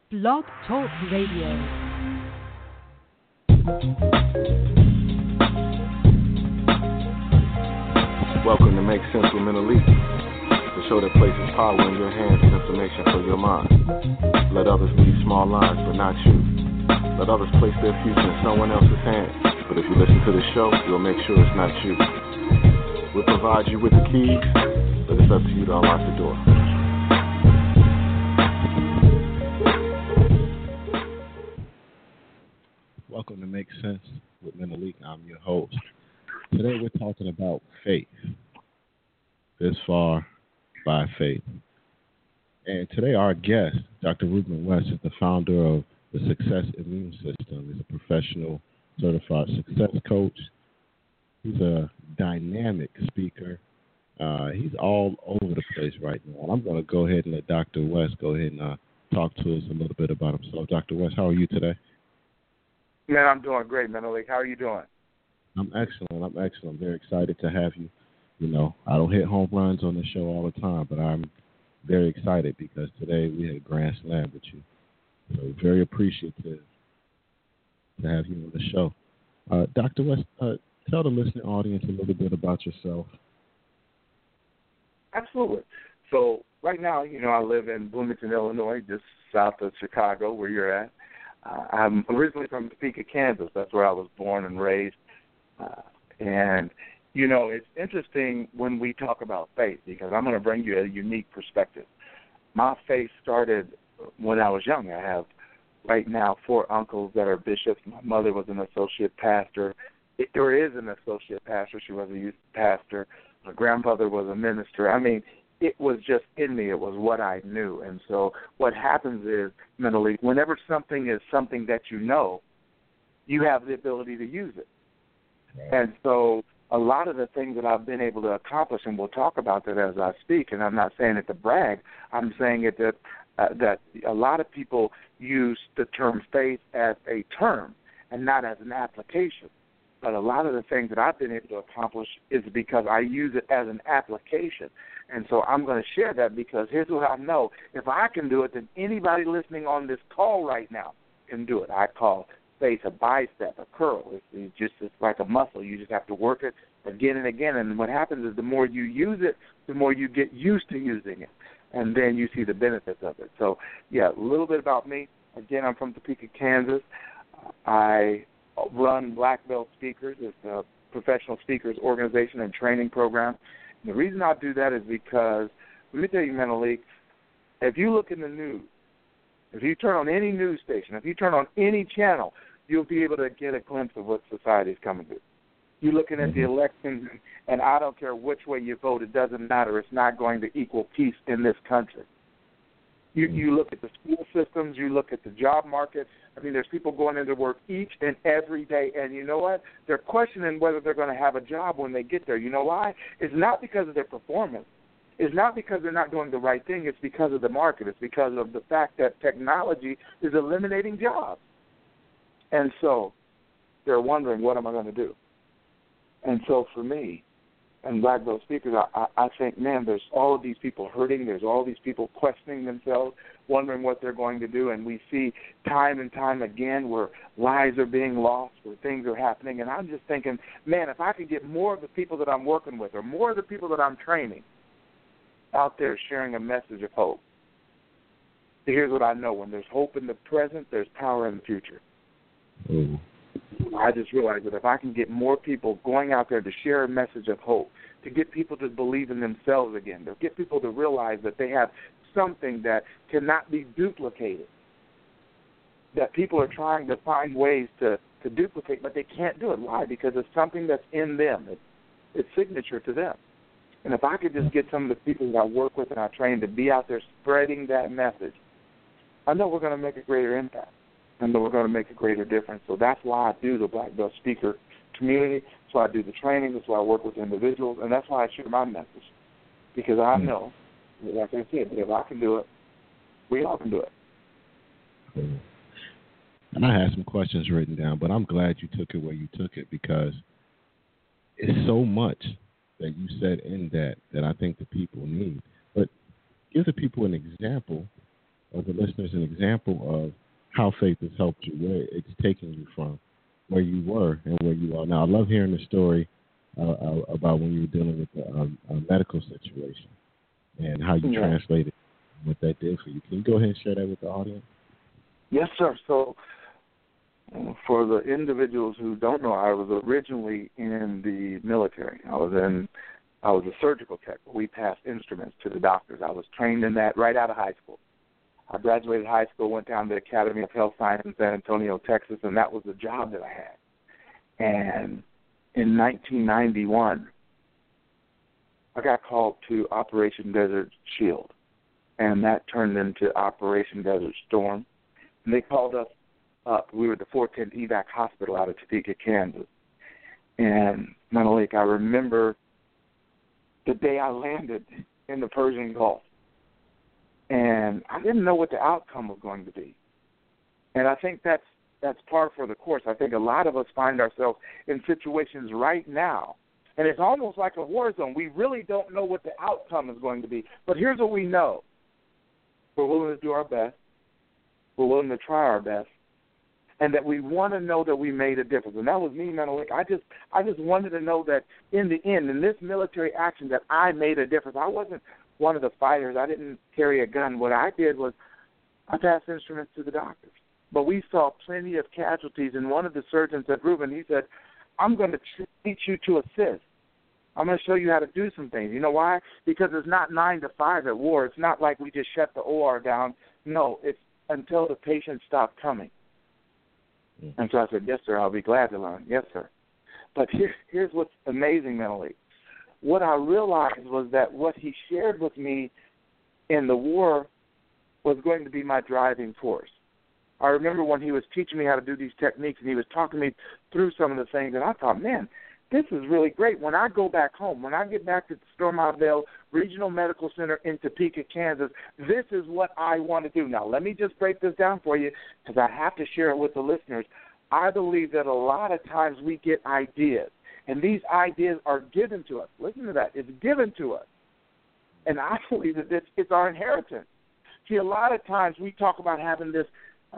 Blog Talk Radio. Welcome to Make Sense with Mental Elite, the show that places power in your hands and information for your mind. Let others leave small lives, but not you. Let others place their future in someone else's hands. But if you listen to the show, you'll make sure it's not you. We'll provide you with the keys, but it's up to you to unlock the door. Welcome to Make Sense with Mental Elite. I'm your host. Today we're talking about faith. This far by faith. And today our guest, Dr. Ruben West, is the founder of the Success Immune System. He's a professional certified success coach. He's a dynamic speaker. He's all over the place right now. And I'm going to go ahead and let Dr. West go ahead and talk to us a little bit about himself. Dr. West, how are you today? Man, I'm doing great, Mental League. How are you doing? I'm excellent. I'm very excited to have you. You know, I don't hit home runs on the show all the time, but I'm very excited because today we had a grand slam with you. So very appreciative to have you on the show. Dr. West, tell the listening audience a little bit about yourself. Absolutely. So right now, I live in Bloomington, Illinois, just south of Chicago, where you're at. I'm originally from Topeka, Kansas. That's where I was born and raised. It's interesting when we talk about faith because I'm going to bring you a unique perspective. My faith started when I was young. I have right now 4 uncles that are bishops. My mother was an associate pastor. There is an associate pastor. She was a youth pastor. My grandfather was a minister. I mean, it was just in me. It was what I knew. And so what happens is, mentally, whenever something is something that you know, you have the ability to use it. And so a lot of the things that I've been able to accomplish, and we'll talk about that as I speak, and I'm not saying it to brag, I'm saying it that a lot of people use the term faith as a term and not as an application. But a lot of the things that I've been able to accomplish is because I use it as an application. And so I'm going to share that because here's what I know. If I can do it, then anybody listening on this call right now can do it. I call faith a bicep, a curl. It's like a muscle. You just have to work it again and again. And what happens is the more you use it, the more you get used to using it. And then you see the benefits of it. So, yeah, a little bit about me. Again, I'm from Topeka, Kansas. I run Black Belt Speakers. It's a professional speakers organization and training program. And the reason I do that is because, let me tell you, Mental League, if you look in the news, if you turn on any news station, if you turn on any channel, you'll be able to get a glimpse of what society is coming to. You're looking at the elections, and I don't care which way you vote, it doesn't matter. It's not going to equal peace in this country. You look at the school systems, you look at the job market. I mean, there's people going into work each and every day, and you know what? They're questioning whether they're going to have a job when they get there. You know why? It's not because of their performance. It's not because they're not doing the right thing. It's because of the market. It's because of the fact that technology is eliminating jobs. And so they're wondering, what am I going to do? And so for me, and Black Belt Speakers, I think, man, there's all of these people hurting. There's all these people questioning themselves, wondering what they're going to do. And we see time and time again where lives are being lost, where things are happening. And I'm just thinking, man, if I could get more of the people that I'm working with or more of the people that I'm training out there sharing a message of hope. Here's what I know. When there's hope in the present, there's power in the future. Mm. I just realized that if I can get more people going out there to share a message of hope, to get people to believe in themselves again, to get people to realize that they have something that cannot be duplicated, that people are trying to find ways to duplicate, but they can't do it. Why? Because it's something that's in them. It's signature to them. And if I could just get some of the people that I work with and I train to be out there spreading that message, I know we're going to make a greater impact. I know we're going to make a greater difference. So that's why I do the Black Belt Speaker community. That's why I do the training. That's why I work with individuals. And that's why I share my message. Because I know, like I said, if I can do it, we all can do it. And I had some questions written down, but I'm glad you took it where you took it because it's so much that you said in that I think the people need. But give the people an example the listeners an example of how faith has helped you, where it's taken you from where you were and where you are now. I love hearing the story about when you were dealing with a medical situation and how you translated what that did for you. Can you go ahead and share that with the audience? Yes, sir. So for the individuals who don't know, I was originally in the military. I was a surgical tech. We passed instruments to the doctors. I was trained in that right out of high school. I graduated high school, went down to the Academy of Health Science in San Antonio, Texas, and that was the job that I had. And in 1991, I got called to Operation Desert Shield, and that turned into Operation Desert Storm. And they called us up. We were at the 410 EVAC Hospital out of Topeka, Kansas. And, Menelik, I remember the day I landed in the Persian Gulf. And I didn't know what the outcome was going to be. And I think that's par for the course. I think a lot of us find ourselves in situations right now, and it's almost like a war zone. We really don't know what the outcome is going to be. But here's what we know. We're willing to do our best. We're willing to try our best. And that we want to know that we made a difference. And that was me, Menelik. I just wanted to know that in the end, in this military action, that I made a difference. I wasn't one of the fighters. I didn't carry a gun. What I did was I passed instruments to the doctors. But we saw plenty of casualties, and one of the surgeons at Reuben, he said, I'm going to teach you to assist. I'm going to show you how to do some things. You know why? Because it's not 9 to 5 at war. It's not like we just shut the OR down. No, it's until the patients stop coming. And so I said, yes, sir, I'll be glad to learn. Yes, sir. But here's what's amazing, Menelik. What I realized was that what he shared with me in the war was going to be my driving force. I remember when he was teaching me how to do these techniques, and he was talking me through some of the things, and I thought, man, this is really great. When I go back home, when I get back to Stormont Vail Regional Medical Center in Topeka, Kansas, this is what I want to do. Now, let me just break this down for you because I have to share it with the listeners. I believe that a lot of times we get ideas, and these ideas are given to us. Listen to that. It's given to us. And I believe that it's our inheritance. See, a lot of times we talk about having this,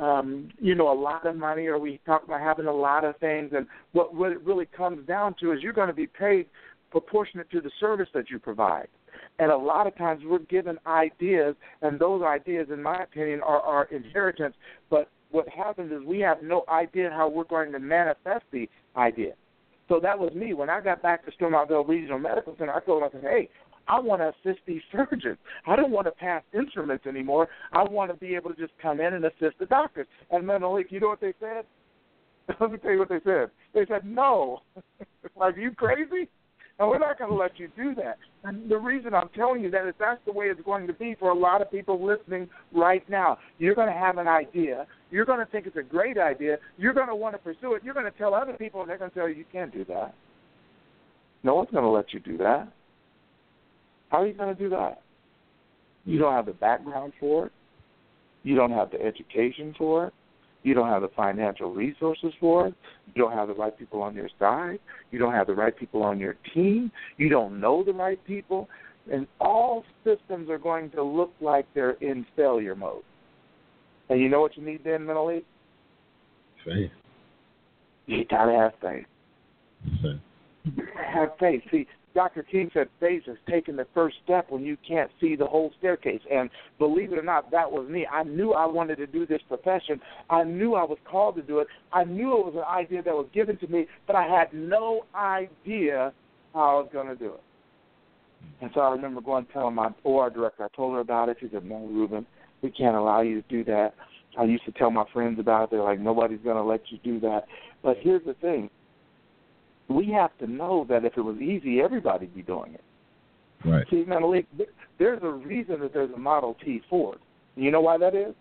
a lot of money, or we talk about having a lot of things, and what it really comes down to is you're going to be paid proportionate to the service that you provide. And a lot of times we're given ideas, and those ideas, in my opinion, are our inheritance. But what happens is we have no idea how we're going to manifest the idea. So that was me. When I got back to Stormont-Vail Regional Medical Center, I told them, I said, hey, I want to assist these surgeons. I don't want to pass instruments anymore. I want to be able to just come in and assist the doctors. And Menelik, you know what they said? Let me tell you what they said. They said, no. Like, you crazy? And we're not going to let you do that. And the reason I'm telling you that is that's the way it's going to be for a lot of people listening right now. You're going to have an idea. You're going to think it's a great idea. You're going to want to pursue it. You're going to tell other people, and they're going to tell you, you can't do that. No one's going to let you do that. How are you going to do that? You don't have the background for it. You don't have the education for it. You don't have the financial resources for it. You don't have the right people on your side. You don't have the right people on your team. You don't know the right people. And all systems are going to look like they're in failure mode. And you know what you need then, Menelik? Faith. You got to have faith. Faith. Have faith. See, Dr. King said faith is taking the first step when you can't see the whole staircase. And believe it or not, that was me. I knew I wanted to do this profession. I knew I was called to do it. I knew it was an idea that was given to me, but I had no idea how I was going to do it. And so I remember going and telling my OR director, I told her about it. She said, no, Reuben, we can't allow you to do that. I used to tell my friends about it. They're like, nobody's going to let you do that. But here's the thing. We have to know that if it was easy, everybody'd be doing it. Right. See, Menelik, there's a reason that there's a Model T Ford. You know why that is?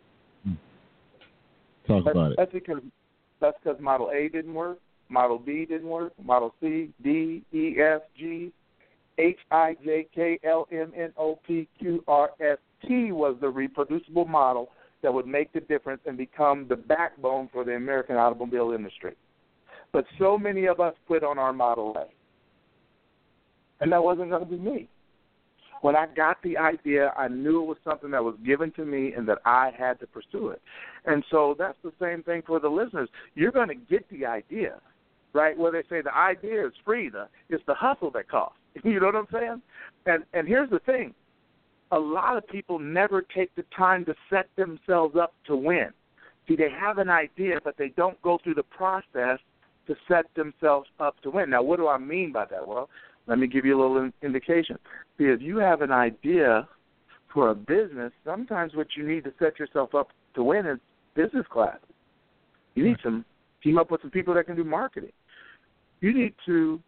Talk about it. That's because Model A didn't work, Model B didn't work, Model C, D, E, F, G, H, I, J, K, L, M, N, O, P, Q, R, S, T was the reproducible model that would make the difference and become the backbone for the American automobile industry. But so many of us quit on our Model A. And that wasn't going to be me. When I got the idea, I knew it was something that was given to me and that I had to pursue it. And so that's the same thing for the listeners. You're going to get the idea, right? Where they say the idea is free. It's the hustle that costs. You know what I'm saying? And here's the thing. A lot of people never take the time to set themselves up to win. See, they have an idea, but they don't go through the process to set themselves up to win. Now, what do I mean by that? Well, let me give you a little indication. See, if you have an idea for a business, sometimes what you need to set yourself up to win is business class. You need to team up with some people that can do marketing. You need to,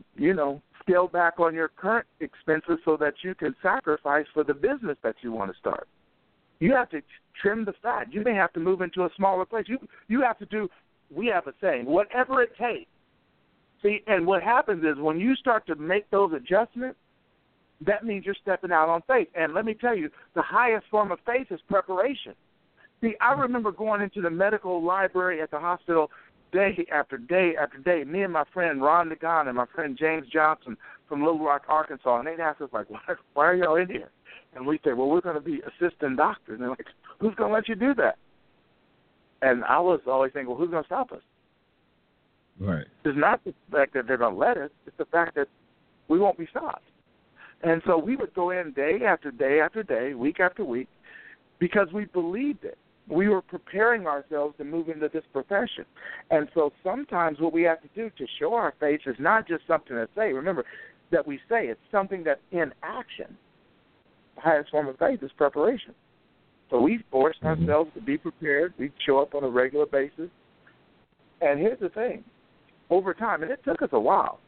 scale back on your current expenses so that you can sacrifice for the business that you want to start. You have to trim the fat. You may have to move into a smaller place. You have to do, we have a saying, whatever it takes. See, and what happens is when you start to make those adjustments, that means you're stepping out on faith. And let me tell you, the highest form of faith is preparation. See, I remember going into the medical library at the hospital day after day after day. Me and my friend Ron DeGon and my friend James Johnson from Little Rock, Arkansas, and they'd ask us, like, why are y'all in here? And we'd say, well, we're going to be assistant doctors. And they're like, who's going to let you do that? And I was always thinking, well, who's going to stop us? Right. It's not the fact that they're going to let us. It's the fact that we won't be stopped. And so we would go in day after day after day, week after week, because we believed it. We were preparing ourselves to move into this profession. And so sometimes what we have to do to show our faith is not just something to say. Remember that we say it's something that's in action. The highest form of faith is preparation. So we forced ourselves to be prepared. We show up on a regular basis. And here's the thing. Over time, and it took us a while,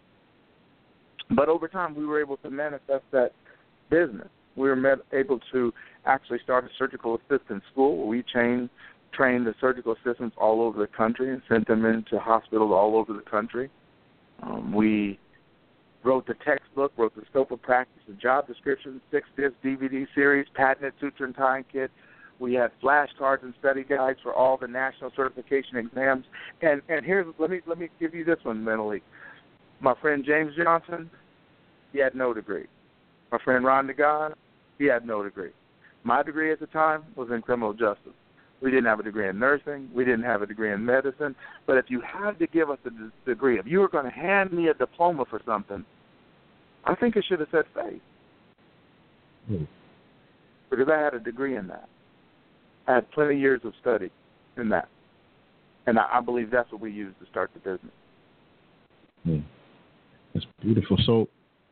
but over time we were able to manifest that business. We were able to actually start a surgical assistant school where we trained the surgical assistants all over the country and sent them into hospitals all over the country. We wrote the textbook, wrote the scope of practice, the job description, 6-disc DVD series, patented suture and tying kit. We had flashcards and study guides for all the national certification exams. And here's let me give you this one mentally. My friend James Johnson, he had no degree. My friend Ron DeGon, he had no degree. My degree at the time was in criminal justice. We didn't have a degree in nursing. We didn't have a degree in medicine. But if you had to give us a degree, if you were going to hand me a diploma for something, I think it should have said faith. Because I had a degree in that. I had plenty of years of study in that. And I believe that's what we use to start the business. That's beautiful. So,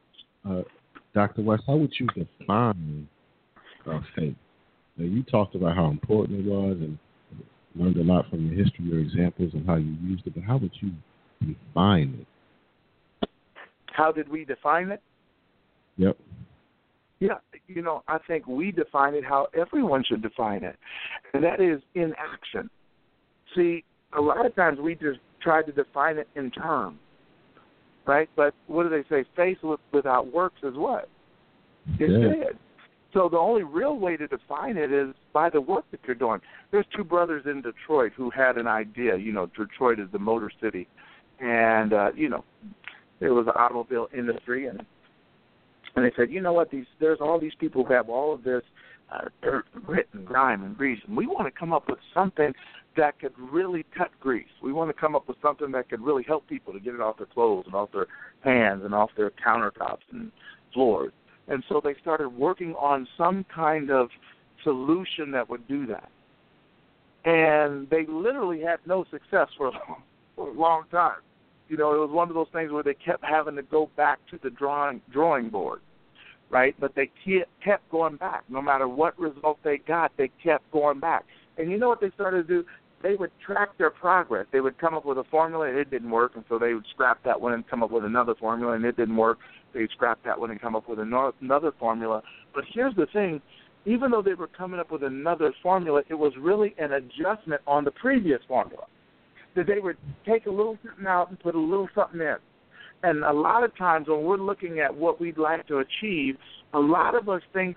Dr. West, how would you define faith? Now, you talked about how important it was and learned a lot from your history, your examples, and how you used it, but how would you define it? How did we define it? Yep. Yeah, I think we define it how everyone should define it, and that is in action. See, a lot of times we just try to define it in terms, right? But what do they say? Faith without works is what? It's dead. So the only real way to define it is by the work that you're doing. There's two brothers in Detroit who had an idea. Detroit is the motor city, and there was an automobile industry, and they said, you know what, there's all these people who have all of this dirt and grit and grime and grease, and we want to come up with something that could really cut grease. We want to come up with something that could really help people to get it off their clothes and off their hands and off their countertops and floors. And so they started working on some kind of solution that would do that. And they literally had no success for a long time. It was one of those things where they kept having to go back to the drawing board, right? But they kept going back. No matter what result they got, they kept going back. And you know what they started to do? They would track their progress. They would come up with a formula, and it didn't work, and so they would scrap that one and come up with another formula, and it didn't work. They'd scrap that one and come up with another formula. But here's the thing. Even though they were coming up with another formula, it was really an adjustment on the previous formula. That they would take a little something out and put a little something in. And a lot of times when we're looking at what we'd like to achieve, a lot of us think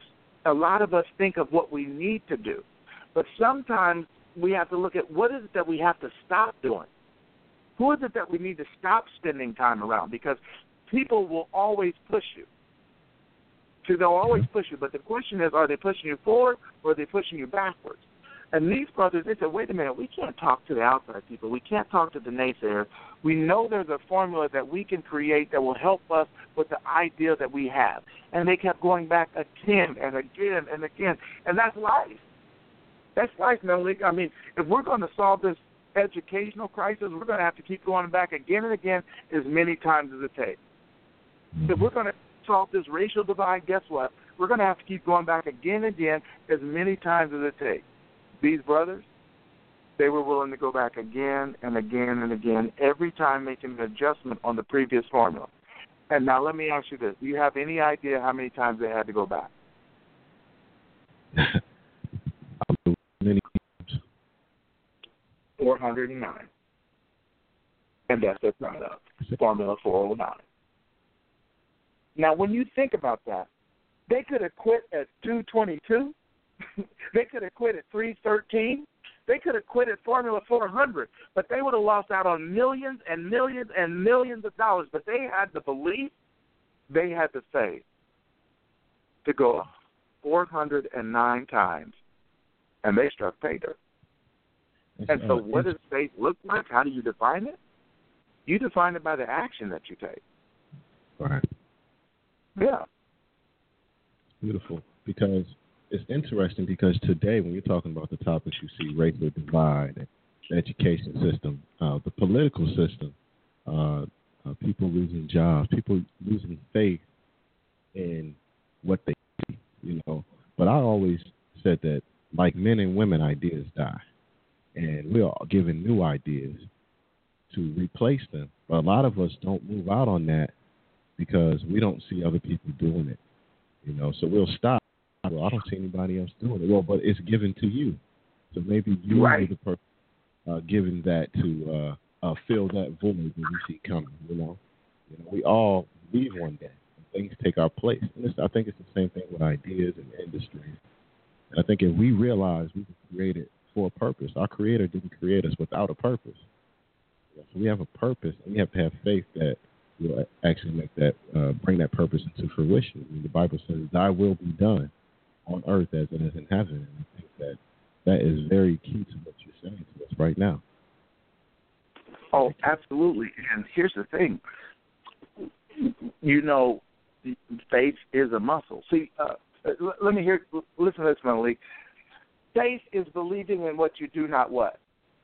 of what we need to do. But sometimes we have to look at what is it that we have to stop doing. Who is it that we need to stop spending time around? Because people will always push you. See, they'll always push you, but the question is, are they pushing you forward or are they pushing you backwards? And these brothers, they said, wait a minute, we can't talk to the outside people. We can't talk to the naysayers. We know there's a formula that we can create that will help us with the idea that we have. And they kept going back again and again and again. And that's life. That's life, Malik. I mean, if we're going to solve this educational crisis, we're going to have to keep going back again and again as many times as it takes. If we're going to solve this racial divide, guess what? We're going to have to keep going back again and again as many times as it takes. These brothers, they were willing to go back again and again and again, every time making an adjustment on the previous formula. And now let me ask you this. Do you have any idea how many times they had to go back? Many times. 409. And that's their product, Formula 409. Now, when you think about that, they could have quit at 222. They could have quit at 313. They could have quit at Formula 400, but they would have lost out on millions and millions and millions of dollars. But they had the belief, they had the faith to go 409 times, and they struck pay dirt. And so what does faith look like? How do you define it? You define it by the action that you take. Right. Yeah. Beautiful. Because it's interesting because today when you're talking about the topics you see, racial divide, and the education system, the political system, people losing jobs, people losing faith in what they see, you know. But I always said that, like men and women, ideas die. And we are given new ideas to replace them. But a lot of us don't move out on that because we don't see other people doing it, you know. So we'll stop. Well, I don't see anybody else doing it. Well, but it's given to you. So maybe you are the person given that to fill that void that we see coming, you know. We all leave one day, and things take our place. And I think it's the same thing with ideas and industries. And I think if we realize we were created for a purpose, our Creator didn't create us without a purpose. So we have a purpose, and we have to have faith that we'll actually make that, bring that purpose into fruition. I mean, the Bible says, "Thy will be done on earth as it is in heaven." And I think that is very key to what you're saying to us right now. Oh, absolutely. And here's the thing. You know, faith is a muscle. See, listen to this, Malik. Faith is believing in what you do not what?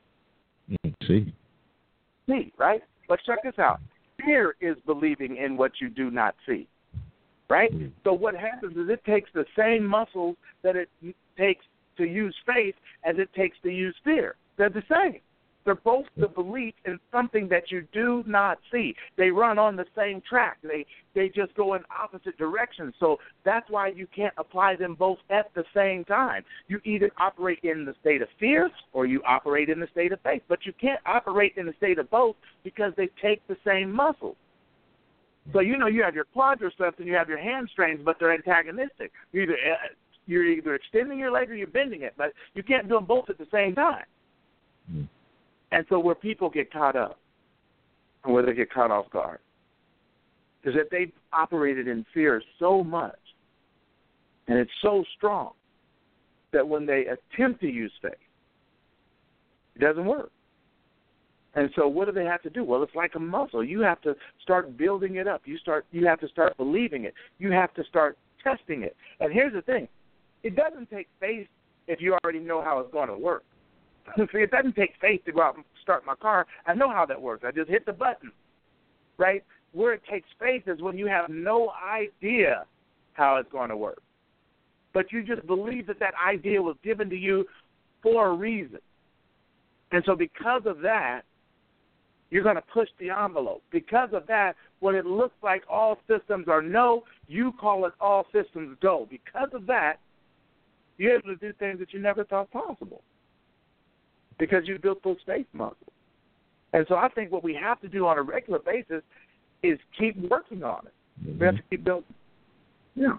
See, right? But check this out. Fear is believing in what you do not see. Right? So what happens is it takes the same muscles that it takes to use faith as it takes to use fear. They're the same. They're both the belief in something that you do not see. They run on the same track. They just go in opposite directions. So that's why you can't apply them both at the same time. You either operate in the state of fear or you operate in the state of faith. But you can't operate in the state of both because they take the same muscles. So, you know, you have your quadriceps and you have your hamstrings, but they're antagonistic. You're either extending your leg or you're bending it, but you can't do them both at the same time. And so where people get caught up and where they get caught off guard is that they've operated in fear so much and it's so strong that when they attempt to use faith, it doesn't work. And so what do they have to do? Well, it's like a muscle. You have to start building it up. You have to start believing it. You have to start testing it. And here's the thing. It doesn't take faith if you already know how it's going to work. See, it doesn't take faith to go out and start my car. I know how that works. I just hit the button, right? Where it takes faith is when you have no idea how it's going to work. But you just believe that idea was given to you for a reason. And so because of that, you're going to push the envelope. Because of that, when it looks like all systems are no, you call it all systems go. Because of that, you're able to do things that you never thought possible because you built those faith muscles. And so I think what we have to do on a regular basis is keep working on it. We have to keep building. Yeah.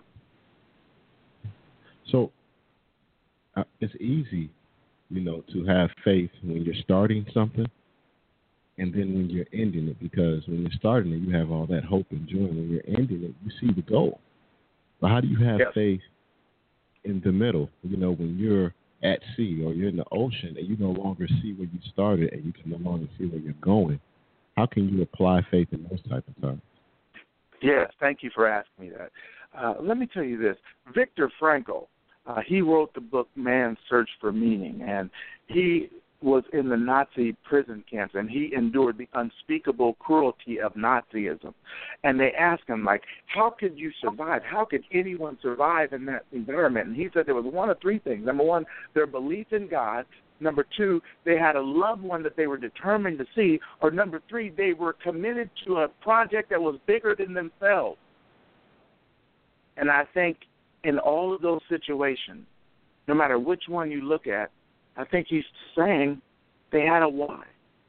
So it's easy, you know, to have faith when you're starting something and then when you're ending it, because when you're starting it, you have all that hope and joy. When you're ending it, you see the goal. But how do you have Yes. faith in the middle? You know, when you're at sea or you're in the ocean and you no longer see where you started and you can no longer see where you're going. How can you apply faith in those type of times? Yes, thank you for asking me that. Let me tell you this. Viktor Frankl, he wrote the book Man's Search for Meaning, and he was in the Nazi prison camps, and he endured the unspeakable cruelty of Nazism. And they asked him, like, how could you survive? How could anyone survive in that environment? And he said there was one of three things. Number one, their belief in God. Number two, they had a loved one that they were determined to see. Or number three, they were committed to a project that was bigger than themselves. And I think in all of those situations, no matter which one you look at, I think he's saying they had a why.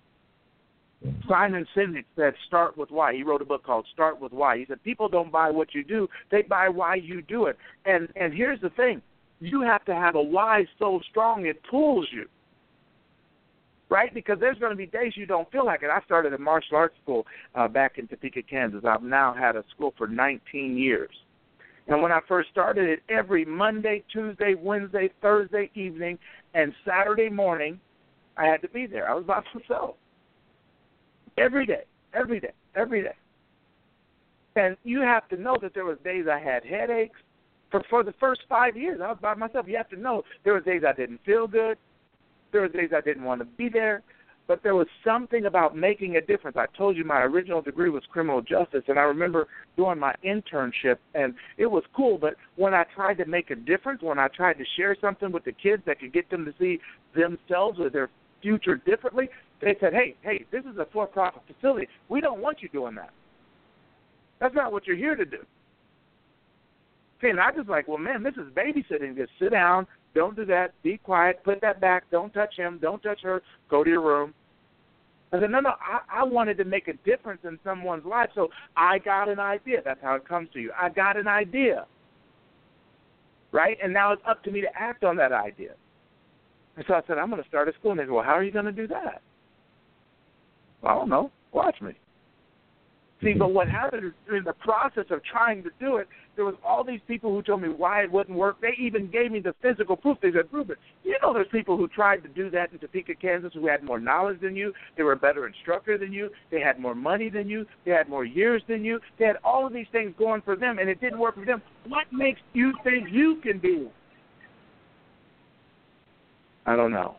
Simon Sinek said, start with why. He wrote a book called Start with Why. He said, people don't buy what you do, they buy why you do it. And here's the thing. You have to have a why so strong it pulls you. Right? Because there's going to be days you don't feel like it. I started a martial arts school back in Topeka, Kansas. I've now had a school for 19 years. And when I first started it, every Monday, Tuesday, Wednesday, Thursday evening, and Saturday morning, I had to be there. I was by myself. Every day. And you have to know that there was days I had headaches. For the first 5 years, I was by myself. You have to know there were days I didn't feel good. There were days I didn't want to be there. But there was something about making a difference. I told you my original degree was criminal justice, and I remember doing my internship, and it was cool. But when I tried to make a difference, when I tried to share something with the kids that could get them to see themselves or their future differently, they said, hey, this is a for-profit facility. We don't want you doing that. That's not what you're here to do. See, and I was like, well, man, this is babysitting. Just sit down. Don't do that. Be quiet. Put that back. Don't touch him. Don't touch her. Go to your room. I said, no, I wanted to make a difference in someone's life, so I got an idea. That's how it comes to you. I got an idea, right? And now it's up to me to act on that idea. And so I said, I'm going to start a school. And they said, well, how are you going to do that? Well, I don't know. Watch me. See, but what happened is in the process of trying to do it, there was all these people who told me why it wouldn't work. They even gave me the physical proof. They said, prove it. You know, there's people who tried to do that in Topeka, Kansas, who had more knowledge than you. They were a better instructor than you. They had more money than you. They had more years than you. They had all of these things going for them, and it didn't work for them. What makes you think you can do it? I don't know.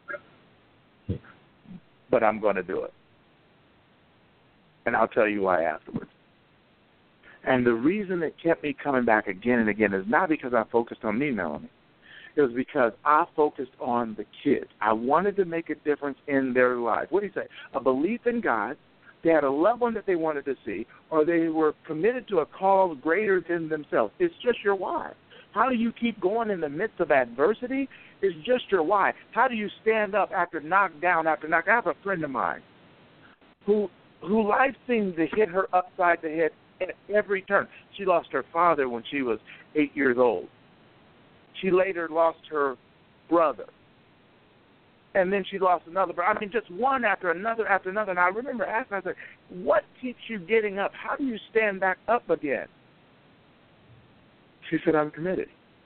But I'm going to do it. And I'll tell you why afterwards. And the reason it kept me coming back again and again is not because I focused on me, Melanie. It was because I focused on the kids. I wanted to make a difference in their lives. What do you say? A belief in God. They had a loved one that they wanted to see, or they were committed to a cause greater than themselves. It's just your why. How do you keep going in the midst of adversity? It's just your why. How do you stand up after knockdown after knockdown? I have a friend of mine who life seemed to hit her upside the head at every turn. She lost her father when she was 8 years old. She later lost her brother. And then she lost another brother. I mean, just one after another after another. And I remember asking, I said, what keeps you getting up? How do you stand back up again? She said, I'm committed.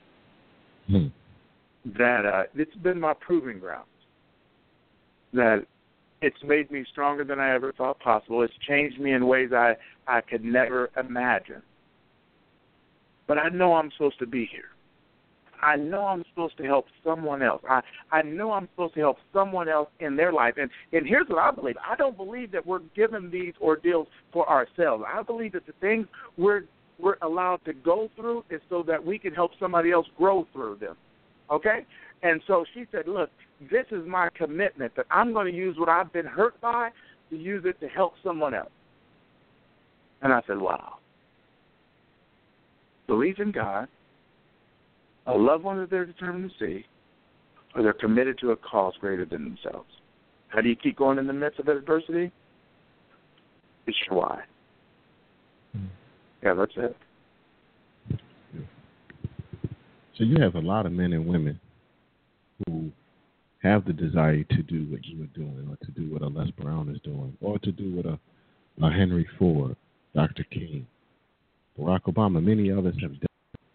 That it's been my proving ground. That it's made me stronger than I ever thought possible. It's changed me in ways I could never imagine. But I know I'm supposed to be here. I know I'm supposed to help someone else. I know I'm supposed to help someone else in their life. And here's what I believe. I don't believe that we're given these ordeals for ourselves. I believe that the things we're allowed to go through is so that we can help somebody else grow through them. Okay? And so she said, look, this is my commitment that I'm going to use what I've been hurt by to use it to help someone else. And I said, wow. Believe in God, a loved one that they're determined to see, or they're committed to a cause greater than themselves. How do you keep going in the midst of adversity? It's your why. Yeah, that's it. So you have a lot of men and women who have the desire to do what you are doing, or to do what a Les Brown is doing, or to do what a Henry Ford, Dr. King, Barack Obama, many others have done.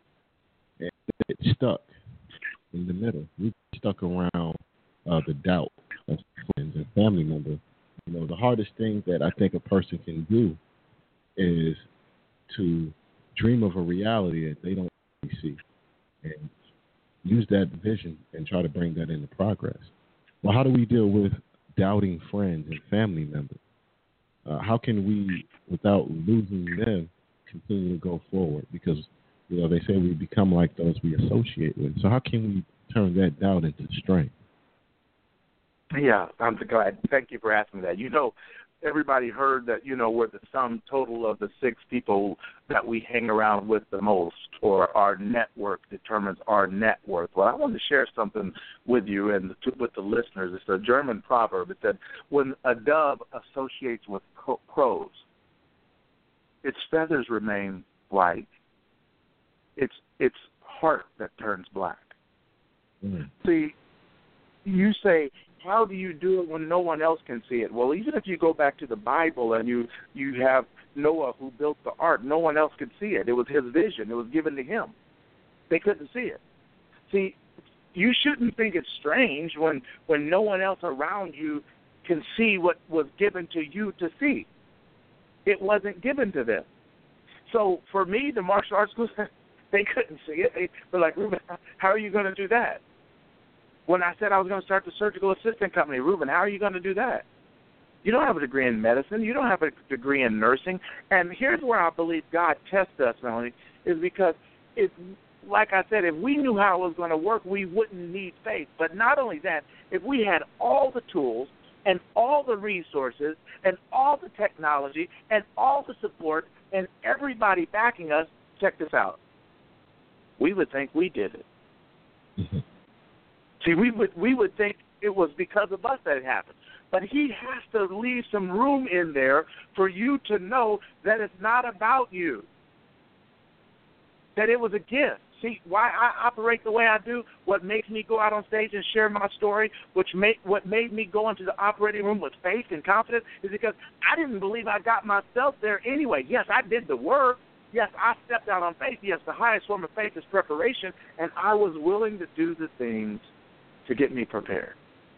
and get stuck in the middle. We get stuck around the doubt of friends and family members. You know, the hardest thing that I think a person can do is to dream of a reality that they don't really see and use that vision and try to bring that into progress. Well, how do we deal with doubting friends and family members? How can we, without losing them, continue to go forward? Because, you know, they say we become like those we associate with. So how can we turn that doubt into strength? Yeah, I'm glad. Thank you for asking that. You know, everybody heard that, you know, we're the sum total of the 6 people that we hang around with the most, or our network determines our net worth. Well, I want to share something with you and with the listeners. It's a German proverb. It said, when a dove associates with crows, its feathers remain white. It's heart that turns black. Mm. See, you say, how do you do it when no one else can see it? Well, even if you go back to the Bible and you have Noah who built the ark, no one else could see it. It was his vision. It was given to him. They couldn't see it. See, you shouldn't think it's strange when no one else around you can see what was given to you to see. It wasn't given to them. So for me, the martial arts schools, they couldn't see it. They were like, Ruben, how are you going to do that? When I said I was going to start the surgical assistant company, Ruben, how are you going to do that? You don't have a degree in medicine. You don't have a degree in nursing. And here's where I believe God tests us, Melanie, is because, like I said, if we knew how it was going to work, we wouldn't need faith. But not only that, if we had all the tools and all the resources and all the technology and all the support and everybody backing us, check this out, we would think we did it. Mm-hmm. See, we would think it was because of us that it happened. But he has to leave some room in there for you to know that it's not about you, that it was a gift. See, why I operate the way I do, what makes me go out on stage and share my story, what made me go into the operating room with faith and confidence is because I didn't believe I got myself there anyway. Yes, I did the work. Yes, I stepped out on faith. Yes, the highest form of faith is preparation, and I was willing to do the things to get me prepared.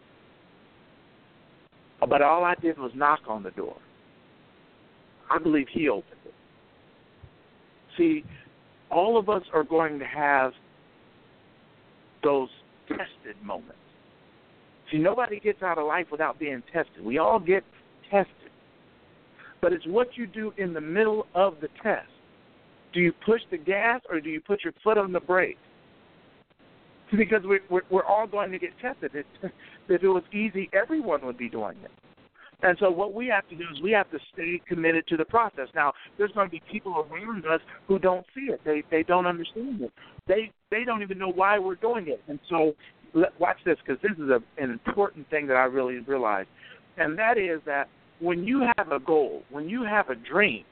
But all I did was knock on the door. I believe he opened it. See, all of us are going to have those tested moments. See, nobody gets out of life without being tested. We all get tested. But it's what you do in the middle of the test. Do you push the gas or do you put your foot on the brake? Because we're all going to get tested. If it was easy, everyone would be doing it. And so what we have to do is we have to stay committed to the process. Now, there's going to be people around us who don't see it. They don't understand it. They don't even know why we're doing it. And so watch this, because this is an important thing that I really realized. And that is that when you have a goal, when you have a dream,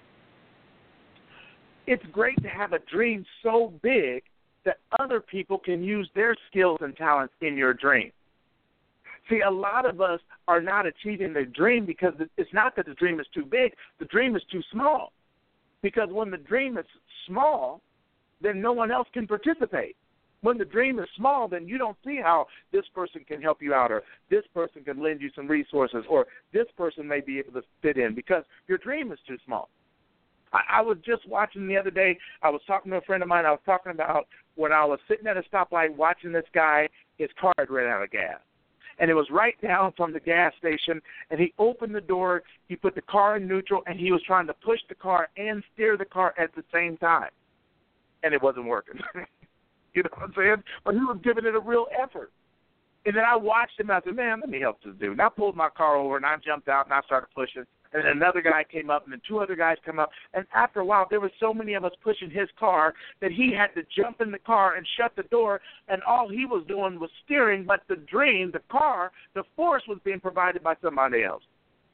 it's great to have a dream so big that other people can use their skills and talents in your dream. See, a lot of us are not achieving the dream because it's not that the dream is too big. The dream is too small. Because when the dream is small, then no one else can participate. When the dream is small, then you don't see how this person can help you out or this person can lend you some resources or this person may be able to fit in because your dream is too small. I was just watching the other day, I was talking to a friend of mine, I was talking about when I was sitting at a stoplight watching this guy, his car had ran out of gas. And it was right down from the gas station, and he opened the door, he put the car in neutral, and he was trying to push the car and steer the car at the same time. And it wasn't working. You know what I'm saying? But he was giving it a real effort. And then I watched him, and I said, man, let me help this dude. And I pulled my car over, and I jumped out, and I started pushing. And then another guy came up, and then 2 other guys come up. And after a while, there were so many of us pushing his car that he had to jump in the car and shut the door, and all he was doing was steering, but the dream, the car, the force was being provided by somebody else.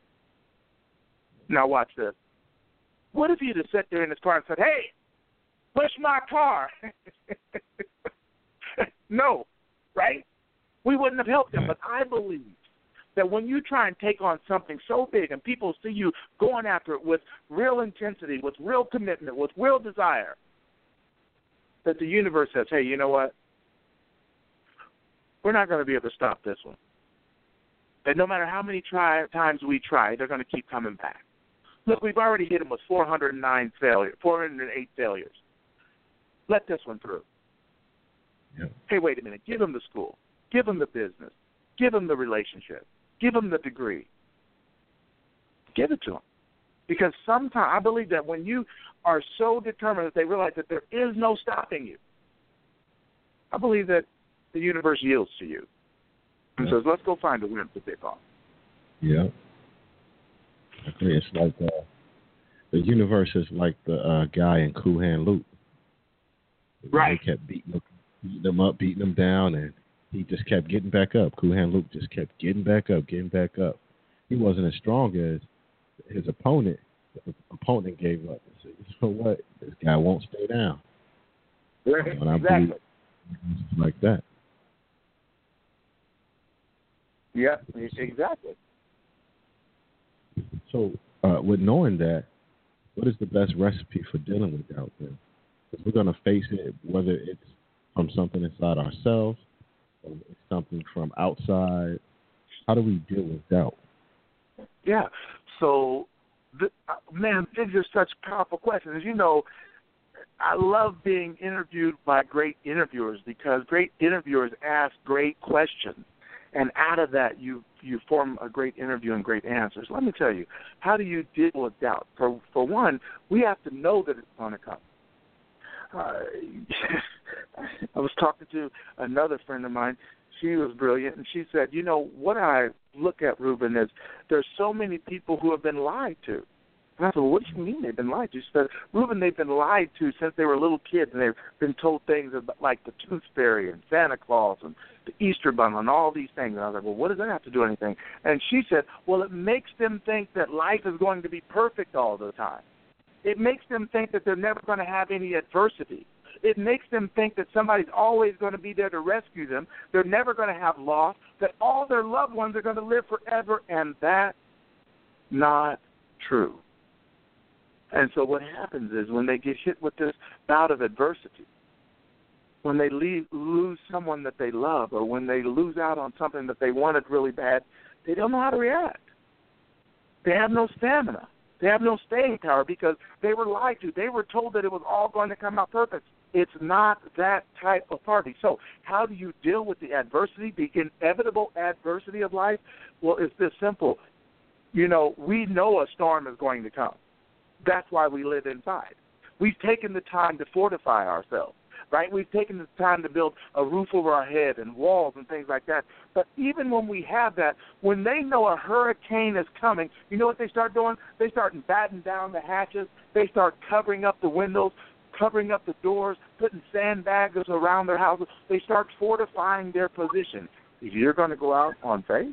Now watch this. What if he'd have sat there in his car and said, hey, push my car? No, right? We wouldn't have helped him, but I believe that when you try and take on something so big and people see you going after it with real intensity, with real commitment, with real desire, that the universe says, hey, you know what? We're not going to be able to stop this one. That no matter how many times we try, they're going to keep coming back. Look, we've already hit them with 408 failures. Let this one through. Yep. Hey, wait a minute. Give them the school. Give them the business. Give them the relationship. Give them the degree. Give it to them. Because sometimes I believe that when you are so determined that they realize that there is no stopping you, I believe that the universe yields to you and says, let's go find a wimp to pick on. Yeah. It's like the universe is like the guy in Cool Hand Luke. Right. He kept beating them up, beating them down, and he just kept getting back up. Cool Hand Luke just kept getting back up. He wasn't as strong as his opponent. The opponent gave up and said, you know what? This guy won't stay down. Right. And I exactly. believe it's like that. Yeah, exactly. So, with knowing that, what is the best recipe for dealing with doubt then? Because we're going to face it, whether it's from something inside ourselves or it's something from outside. How do we deal with doubt? Yeah. So, man, these are such powerful questions. As you know, I love being interviewed by great interviewers because great interviewers ask great questions. And out of that, you form a great interview and great answers. Let me tell you, how do you deal with doubt? For one, we have to know that it's going to come. I was talking to another friend of mine. She was brilliant, and she said, you know, what I look at, Ruben, is there's so many people who have been lied to. And I said, well, what do you mean they've been lied to? She said, Ruben, they've been lied to since they were little kids, and they've been told things about, like the Tooth Fairy and Santa Claus and the Easter Bunny and all these things. And I was like, well, what does that have to do with anything? And she said, well, it makes them think that life is going to be perfect all the time. It makes them think that they're never going to have any adversity. It makes them think that somebody's always going to be there to rescue them. They're never going to have loss, that all their loved ones are going to live forever, and that's not true. And so what happens is when they get hit with this bout of adversity, when they lose someone that they love, or when they lose out on something that they wanted really bad, they don't know how to react. They have no stamina. They have no staying power because they were lied to. They were told that it was all going to come out perfect. It's not that type of party. So how do you deal with the adversity, the inevitable adversity of life? Well, it's this simple. You know, we know a storm is going to come. That's why we live inside. We've taken the time to fortify ourselves, right? We've taken the time to build a roof over our head and walls and things like that. But even when we have that, when they know a hurricane is coming, you know what they start doing? They start battening down the hatches. They start covering up the windows, covering up the doors, putting sandbags around their houses. They start fortifying their position. If you're going to go out on faith,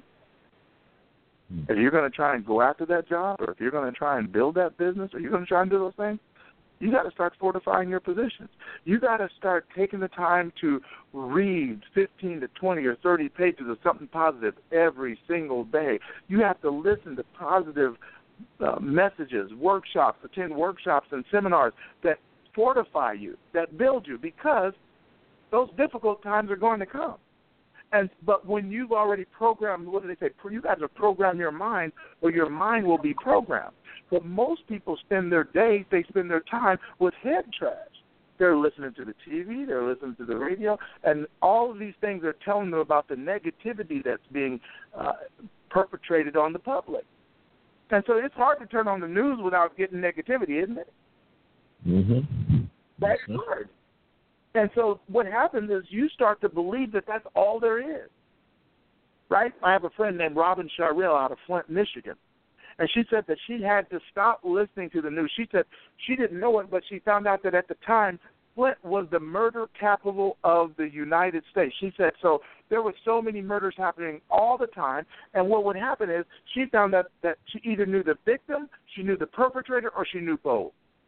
if you're going to try and go after that job, or if you're going to try and build that business, or you're going to try and do those things, you got to start fortifying your positions. You got to start taking the time to read 15 to 20 or 30 pages of something positive every single day. You have to listen to positive messages, workshops, attend workshops and seminars that fortify you, that build you, because those difficult times are going to come. But when you've already programmed, what do they say? You got to program your mind, or your mind will be programmed. But most people spend their days, they spend their time with head trash. They're listening to the TV, they're listening to the radio, and all of these things are telling them about the negativity that's being perpetrated on the public. And so it's hard to turn on the news without getting negativity, isn't it? Mm-hmm. That's hard. And so what happens is you start to believe that that's all there is, right? I have a friend named Robin Sharrill out of Flint, Michigan, and she said that she had to stop listening to the news. She said she didn't know it, but she found out that at the time, Flint was the murder capital of the United States. She said so there were so many murders happening all the time, and what would happen is she found out that she either knew the victim, she knew the perpetrator, or she knew both.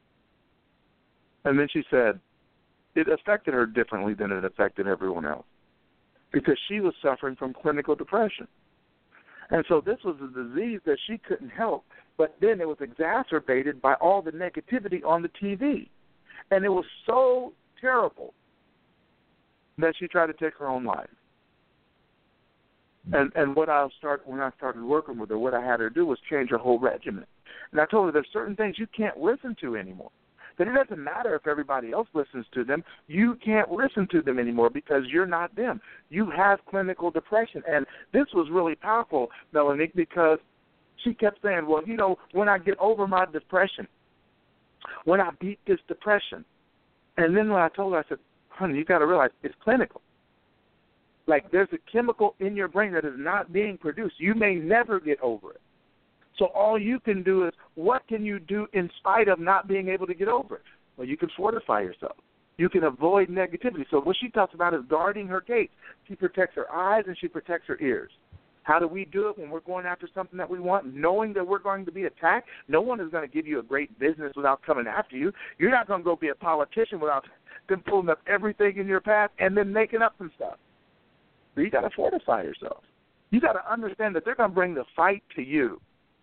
And then she said, it affected her differently than it affected everyone else because she was suffering from clinical depression. And so this was a disease that she couldn't help, but then it was exacerbated by all the negativity on the TV. And it was so terrible that she tried to take her own life. And when I started working with her, what I had her do was change her whole regimen. And I told her there's certain things you can't listen to anymore. That it doesn't matter if everybody else listens to them. You can't listen to them anymore because you're not them. You have clinical depression. And this was really powerful, Melanie, because she kept saying, well, you know, when I get over my depression, when I beat this depression. And then when I told her, I said, honey, you got to realize it's clinical. Like there's a chemical in your brain that is not being produced. You may never get over it. So all you can do is, what can you do in spite of not being able to get over it? Well, you can fortify yourself. You can avoid negativity. So what she talks about is guarding her gates. She protects her eyes and she protects her ears. How do we do it when we're going after something that we want, knowing that we're going to be attacked? No one is going to give you a great business without coming after you. You're not going to go be a politician without them pulling up everything in your path and then making up some stuff. So you got to fortify yourself. You got to understand that they're going to bring the fight to you.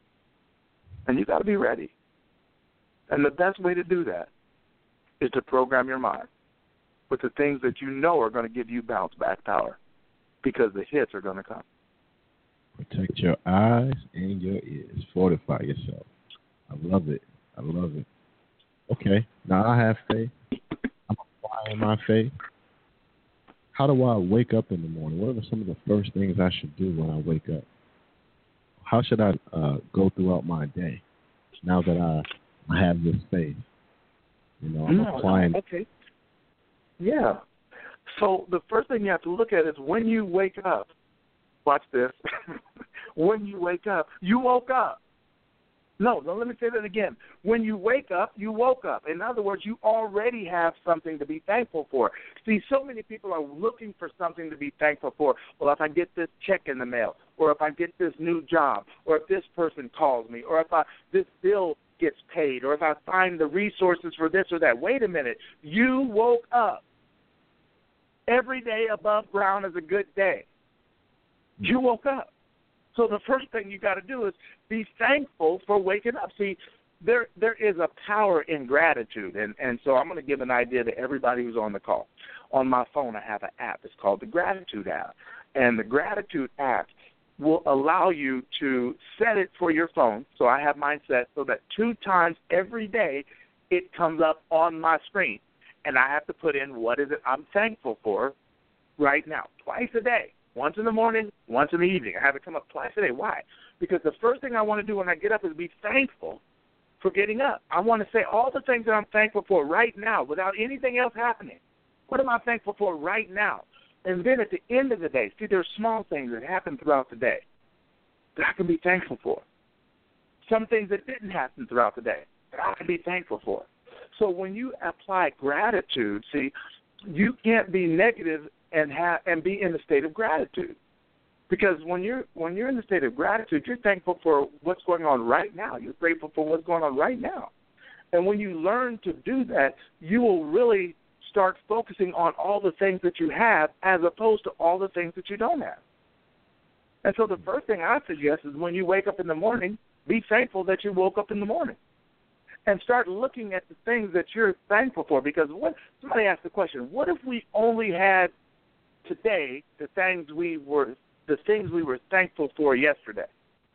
And you got to be ready. And the best way to do that is to program your mind with the things that you know are going to give you bounce back power, because the hits are going to come. Protect your eyes and your ears. Fortify yourself. I love it. I love it. Okay, now I have faith. I'm applying my faith. How do I wake up in the morning? What are some of the first things I should do when I wake up? How should I go throughout my day now that I have this faith? You know, I'm applying. Okay. Yeah. So the first thing you have to look at is when you wake up. Watch this. When you wake up, you woke up. No, let me say that again. When you wake up, you woke up. In other words, you already have something to be thankful for. See, so many people are looking for something to be thankful for. Well, if I get this check in the mail, or if I get this new job, or if this person calls me, or if this bill gets paid, or if I find the resources for this or that. Wait a minute. You woke up. Every day above ground is a good day. You woke up. So the first thing you got to do is be thankful for waking up. See, there is a power in gratitude, and so I'm going to give an idea to everybody who's on the call. On my phone, I have an app. It's called the Gratitude app, and the Gratitude app will allow you to set it for your phone. So I have mine set so that 2 times every day it comes up on my screen, and I have to put in what is it I'm thankful for right now, twice a day. Once in the morning, once in the evening. I have it come up twice a day. Why? Because the first thing I want to do when I get up is be thankful for getting up. I want to say all the things that I'm thankful for right now without anything else happening. What am I thankful for right now? And then at the end of the day, see, there's small things that happen throughout the day that I can be thankful for. Some things that didn't happen throughout the day that I can be thankful for. So when you apply gratitude, see, you can't be negative and be in the state of gratitude, because when you're in the state of gratitude, you're thankful for what's going on right now. You're grateful for what's going on right now, and when you learn to do that, you will really start focusing on all the things that you have as opposed to all the things that you don't have. And so the first thing I suggest is when you wake up in the morning, be thankful that you woke up in the morning. And start looking at the things that you're thankful for. Because somebody asked the question, what if we only had today the things we were thankful for yesterday?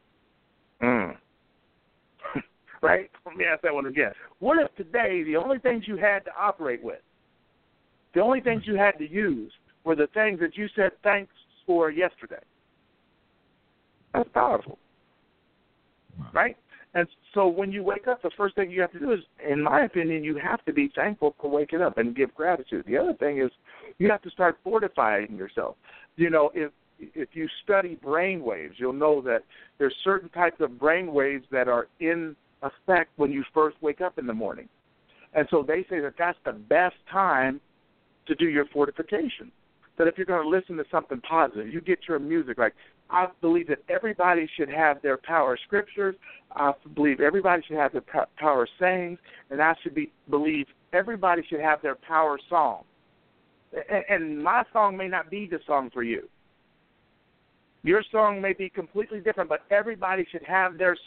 Right? Let me ask that one again. What if today the only things you had to operate with, the only things you had to use, were the things that you said thanks for yesterday? That's powerful. Right? And so when you wake up, the first thing you have to do is, in my opinion, you have to be thankful for waking up and give gratitude. The other thing is you have to start fortifying yourself. You know, if you study brain waves, you'll know that there's certain types of brain waves that are in effect when you first wake up in the morning. And so they say that that's the best time to do your fortification. That if you're going to listen to something positive, you get your music right. I believe that everybody should have their power scriptures. I believe everybody should have their power sayings. And I believe everybody should have their power song. And my song may not be the song for you. Your song may be completely different, but everybody should have their song.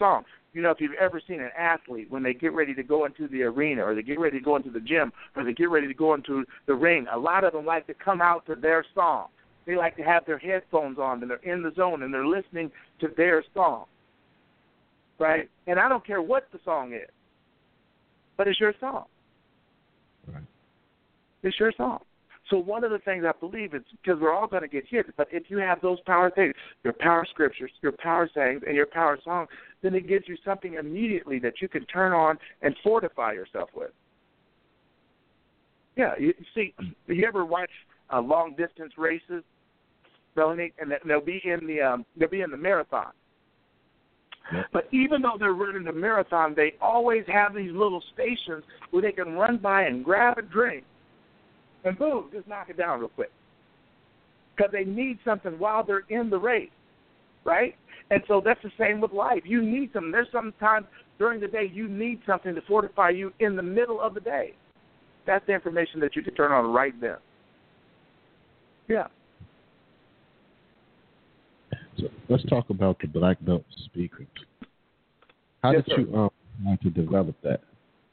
You know, if you've ever seen an athlete, when they get ready to go into the arena or they get ready to go into the gym or they get ready to go into the ring, a lot of them like to come out to their song. They like to have their headphones on and they're in the zone and they're listening to their song, right? And I don't care what the song is, but it's your song. Right. It's your song. So one of the things I believe is because we're all going to get hit, but if you have those power things, your power scriptures, your power sayings, and your power song, then it gives you something immediately that you can turn on and fortify yourself with. Yeah, you see, you ever watch long distance races, Melanie, and they'll be in the marathon. Yep. But even though they're running the marathon, they always have these little stations where they can run by and grab a drink and boom, just knock it down real quick. Because they need something while they're in the race, right? And so that's the same with life. You need something. There's sometimes during the day you need something to fortify you in the middle of the day. That's the information that you can turn on right then. Yeah. So let's talk about the Black Belt speakers. How Yes, did you want to develop that?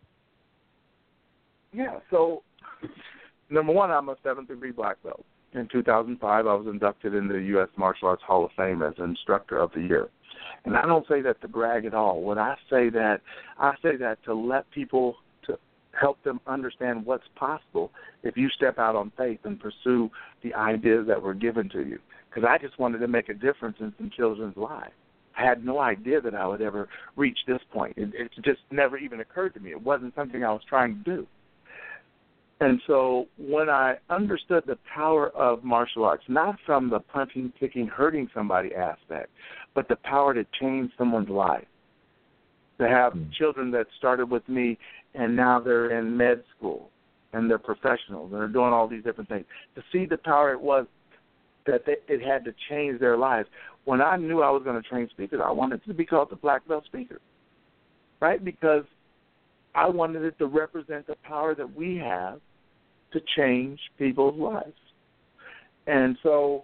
Yeah, so number one, I'm a 7th degree black belt. In 2005, I was inducted into the U.S. Martial Arts Hall of Fame as Instructor of the Year. And I don't say that to brag at all. When I say that to let people, to help them understand what's possible if you step out on faith and pursue the ideas that were given to you. Because I just wanted to make a difference in some children's lives. I had no idea that I would ever reach this point. It just never even occurred to me. It wasn't something I was trying to do. And so when I understood the power of martial arts, not from the punching, kicking, hurting somebody aspect, but the power to change someone's life, to have children that started with me and now they're in med school and they're professionals and they're doing all these different things, to see the power it was that it had to change their lives. When I knew I was going to train speakers, I wanted it to be called the Black Belt Speaker, right? Because I wanted it to represent the power that we have to change people's lives. And so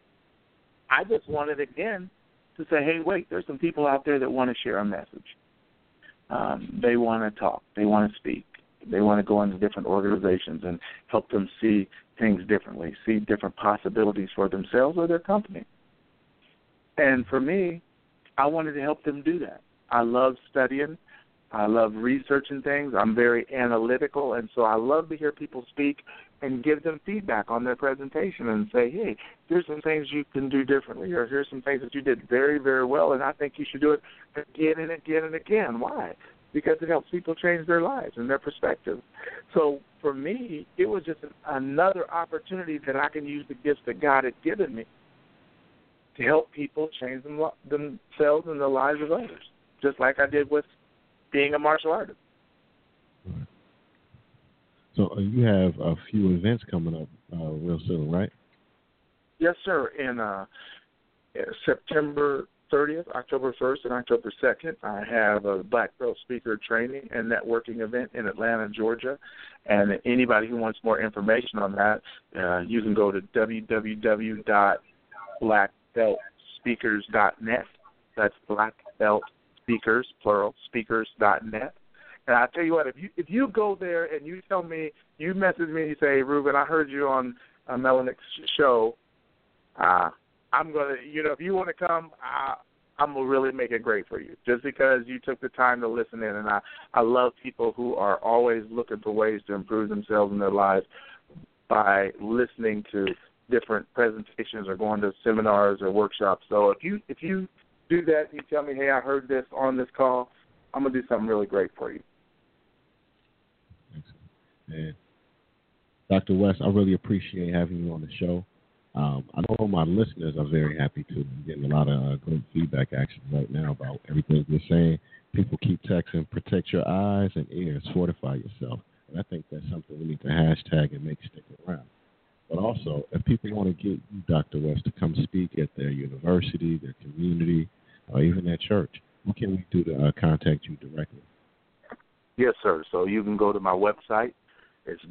I just wanted, again, to say, hey, wait, there's some people out there that want to share a message. They want to talk. They want to speak. They want to go into different organizations and help them see things differently, see different possibilities for themselves or their company. And for me, I wanted to help them do that. I love studying. I love researching things. I'm very analytical, and so I love to hear people speak and give them feedback on their presentation and say, hey, here's some things you can do differently, or here's some things that you did very, very well, and I think you should do it again and again and again. Why? Because it helps people change their lives and their perspective. So for me, it was just another opportunity that I can use the gifts that God had given me to help people change themselves and the lives of others, just like I did with being a martial artist. Right. So you have a few events coming up real soon, right? Yes, sir. In September 30th, October 1st, and October 2nd, I have a Black Belt Speaker training and networking event in Atlanta, Georgia. And anybody who wants more information on that, you can go to www.blackbeltspeakers.net. That's Black Belt Speakers, plural, speakers.net. And I tell you what, if you go there and you tell me, you message me and you say, hey, Ruben, I heard you on Melanic's show, I'm going to, if you want to come, I'm going to really make it great for you, just because you took the time to listen in. And I love people who are always looking for ways to improve themselves in their lives by listening to different presentations or going to seminars or workshops. So if you do that, you tell me, hey, I heard this on this call, I'm going to do something really great for you. Excellent. And Dr. West, I really appreciate having you on the show. I know my listeners are very happy too. I'm getting a lot of great feedback actually right now about everything you're saying. People keep texting, protect your eyes and ears, fortify yourself. And I think that's something we need to hashtag and make stick around. But also, if people want to get you, Dr. West, to come speak at their university, their community, or even their church, what can we do to contact you directly? Yes, sir. So you can go to my website. It's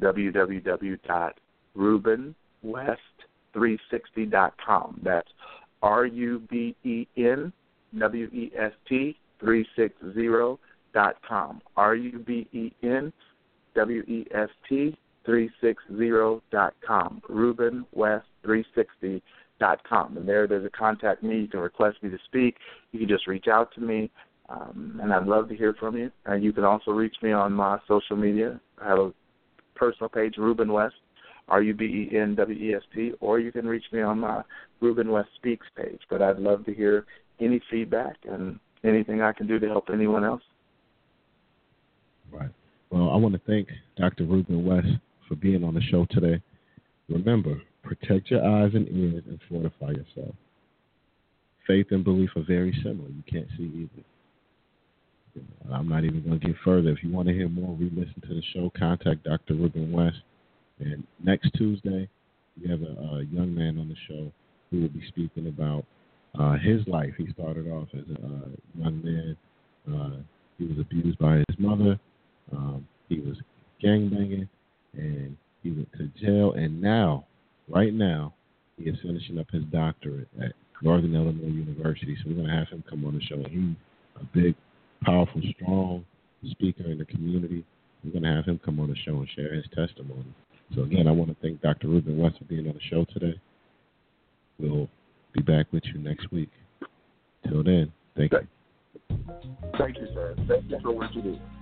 www.rubenwest360.com. That's RUBENWEST360.com. RubenWest360.com. RubenWest360.com. RubenWest360.com. And there's a contact me. You can request me to speak. You can just reach out to me, and I'd love to hear from you. And you can also reach me on my social media. I have a personal page, Ruben West, RubenWest, or you can reach me on my Ruben West Speaks page. But I'd love to hear any feedback and anything I can do to help anyone else. Right. Well, I want to thank Dr. Ruben West for being on the show today. Remember, protect your eyes and ears and fortify yourself. Faith and belief are very similar. You can't see either. I'm not even going to get further. If you want to hear more, re-listen to the show, contact Dr. Ruben West. And next Tuesday, we have a young man on the show who will be speaking about his life. He started off as a young man. He was abused by his mother. He was gangbanging, and he went to jail. And now, right now, he is finishing up his doctorate at Northern Illinois University. So we're going to have him come on the show. And he's a big, powerful, strong speaker in the community. We're going to have him come on the show and share his testimony. So, again, I want to thank Dr. Ruben West for being on the show today. We'll be back with you next week. Till then, thank you. Thank you, sir. Thank you for what you do.